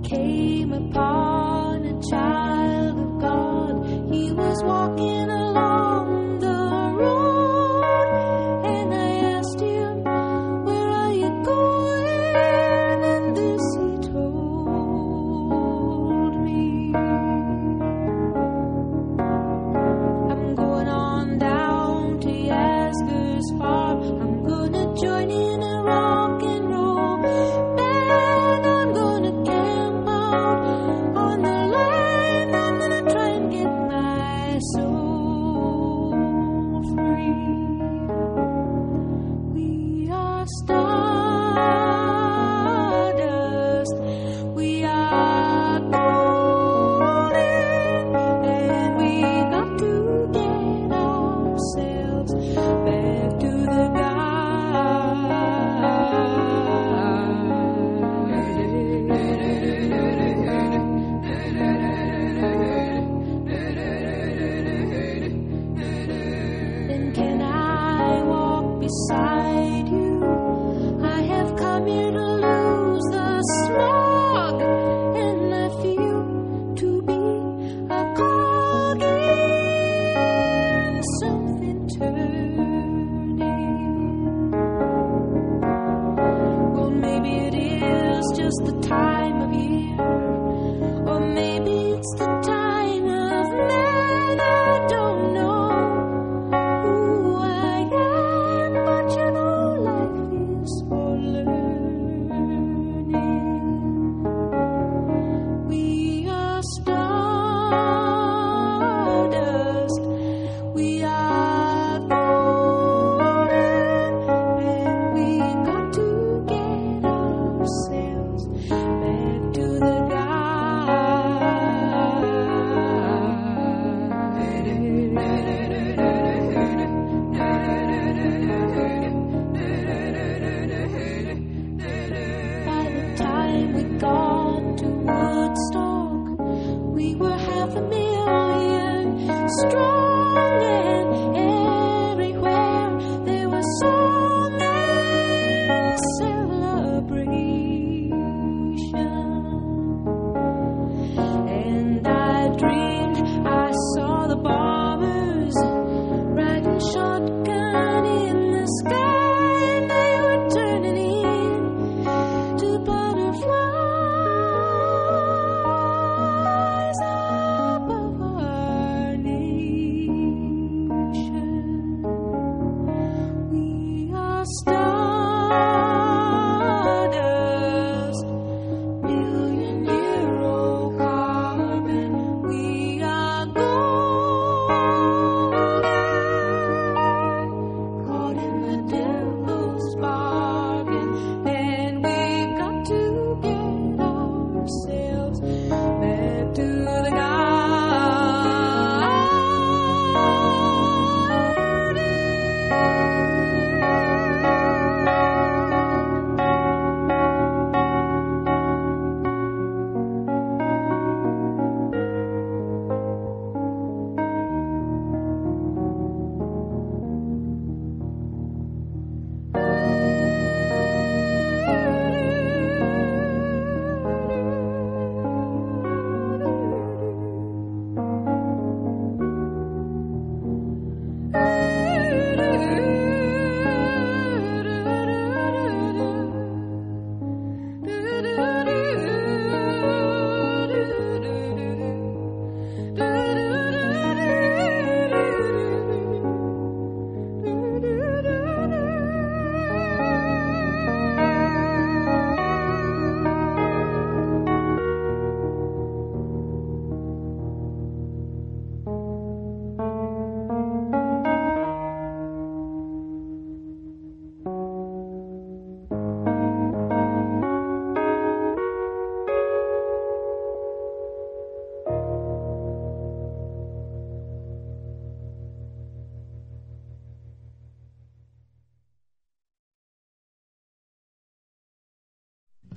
came upon a child of God. He was walking along the road, and I asked him, "Where are you going?" And this he told me. I'm going on down to Yasgur's farm. I'm gonna join in a rock and roll band. I'm gonna camp out on the land. I'm gonna try and get my soul free. We are stardust. We are golden, and we got to get ourselves back to the Then can I walk beside you? I have come here to lose the slog, and I feel to be a cog in something turning. Well, maybe it is just the time of year, or maybe it's the time of man. I don't know who I am, but you know life is for learning. We are stardust. We are golden, and we got to get ourselves back to the By the time we got to